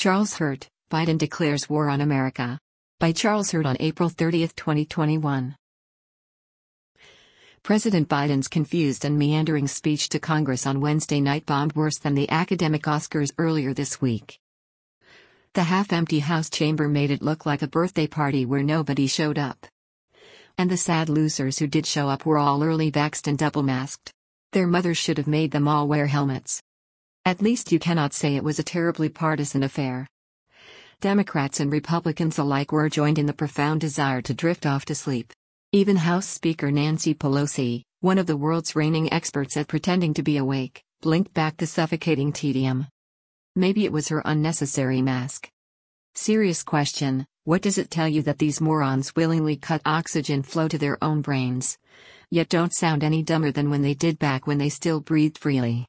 Charles Hurt, Biden declares war on America. By Charles Hurt on April 30, 2021. President Biden's confused and meandering speech to Congress on Wednesday night bombed worse than the academic Oscars earlier this week. The half-empty House chamber made it look like a birthday party where nobody showed up. And the sad losers who did show up were all early vaxxed and double-masked. Their mothers should have made them all wear helmets. At least you cannot say it was a terribly partisan affair. Democrats and Republicans alike were joined in the profound desire to drift off to sleep. Even House Speaker Nancy Pelosi, one of the world's reigning experts at pretending to be awake, blinked back the suffocating tedium. Maybe it was her unnecessary mask. Serious question, what does it tell you that these morons willingly cut oxygen flow to their own brains, yet don't sound any dumber than when they did back when they still breathed freely?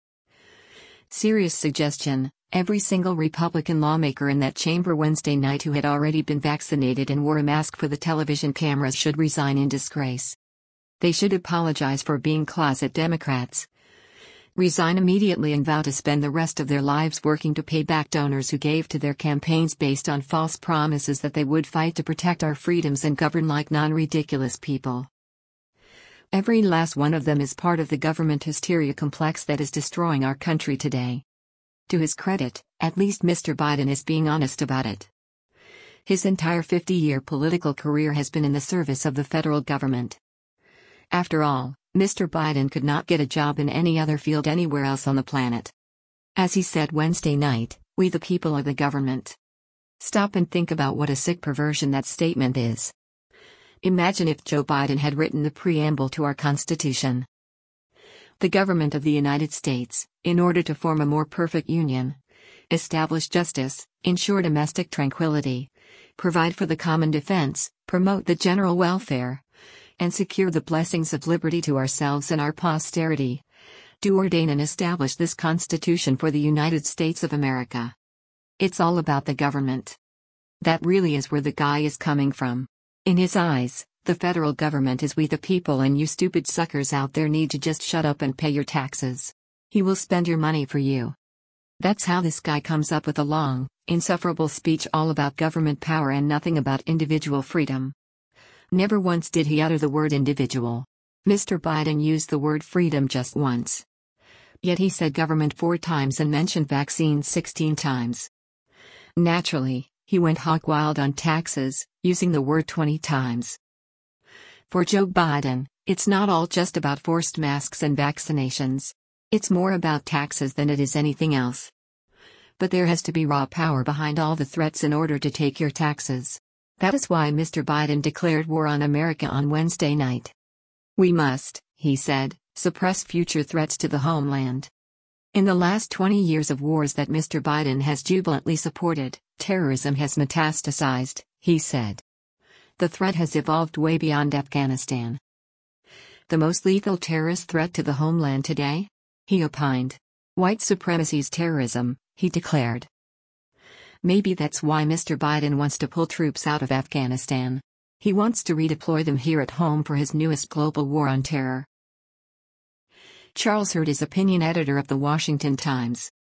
Serious suggestion, every single Republican lawmaker in that chamber Wednesday night who had already been vaccinated and wore a mask for the television cameras should resign in disgrace. They should apologize for being closet Democrats. Resign immediately and vow to spend the rest of their lives working to pay back donors who gave to their campaigns based on false promises that they would fight to protect our freedoms and govern like non-ridiculous people. Every last one of them is part of the government hysteria complex that is destroying our country today. To his credit, at least Mr. Biden is being honest about it. His entire 50-year political career has been in the service of the federal government. After all, Mr. Biden could not get a job in any other field anywhere else on the planet. As he said Wednesday night, we the people are the government. Stop and think about what a sick perversion that statement is. Imagine if Joe Biden had written the preamble to our Constitution. The government of the United States, in order to form a more perfect union, establish justice, ensure domestic tranquility, provide for the common defense, promote the general welfare, and secure the blessings of liberty to ourselves and our posterity, do ordain and establish this Constitution for the United States of America. It's all about the government. That really is where the guy is coming from. In his eyes, the federal government is we the people, and you stupid suckers out there need to just shut up and pay your taxes. He will spend your money for you. That's how this guy comes up with a long, insufferable speech all about government power and nothing about individual freedom. Never once did he utter the word individual. Mr. Biden used the word freedom just once. Yet he said government 4 times and mentioned vaccines 16 times. Naturally, he went hog wild on taxes, using the word 20 times. For Joe Biden, it's not all just about forced masks and vaccinations. It's more about taxes than it is anything else. But there has to be raw power behind all the threats in order to take your taxes. That is why Mr. Biden declared war on America on Wednesday night. We must, he said, suppress future threats to the homeland. In the last 20 years of wars that Mr. Biden has jubilantly supported, terrorism has metastasized, he said. The threat has evolved way beyond Afghanistan. The most lethal terrorist threat to the homeland today? He opined. White supremacy's terrorism, he declared. Maybe that's why Mr. Biden wants to pull troops out of Afghanistan. He wants to redeploy them here at home for his newest global war on terror. Charles Hurt is opinion editor of The Washington Times.